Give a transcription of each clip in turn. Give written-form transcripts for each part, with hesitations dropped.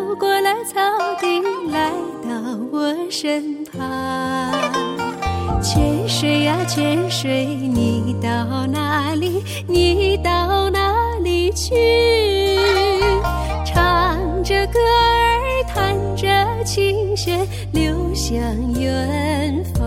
过了草地，来到我身旁。泉水呀泉水，你到哪里？你到哪里去？唱着歌儿，弹着琴弦，流向远方。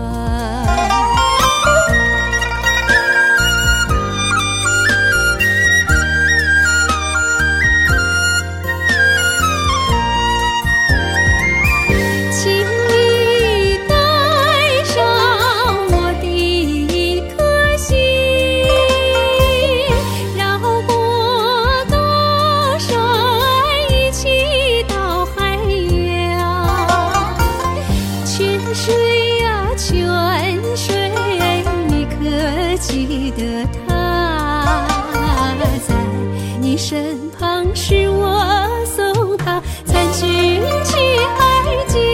水呀泉水，你可记得他？在你身旁时，我送他参军去二家。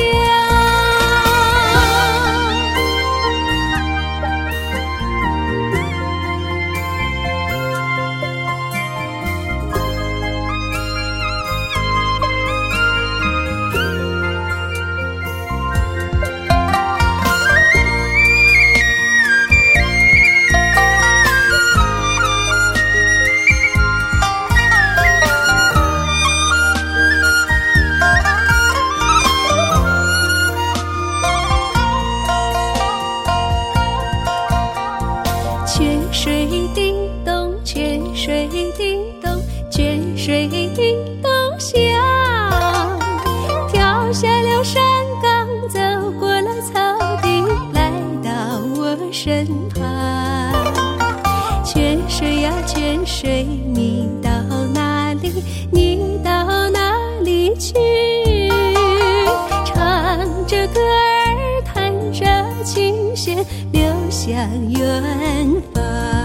泉水叮咚，泉水叮咚，泉水叮咚响，跳下了山岗，走过了草地，来到我身旁。泉水呀泉水，你到哪里？你到哪里去？唱着歌儿，弹着琴弦，流向远方。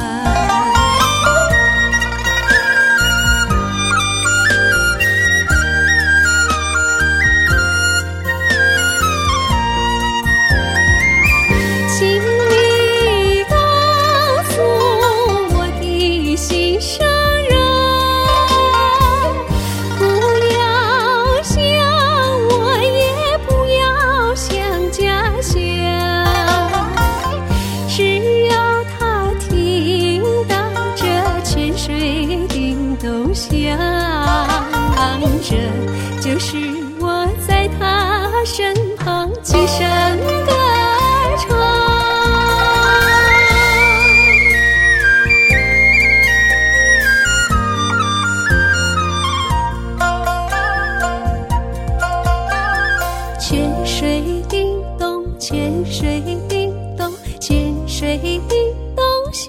请你告诉我的心上人，不要想我，也不要想家乡，只要他听到这泉水叮咚响，这就是我在他身旁齐声歌唱。泉水叮咚，泉水叮咚，泉水叮咚响，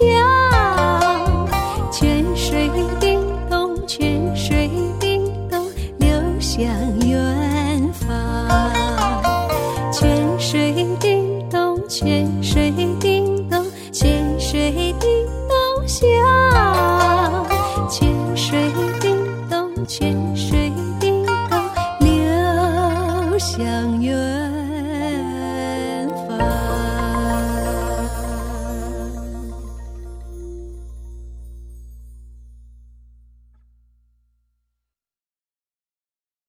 泉水叮咚，泉水叮咚，流向远方。泉水叮咚，泉水叮咚，泉水叮咚响，泉水叮咚，泉水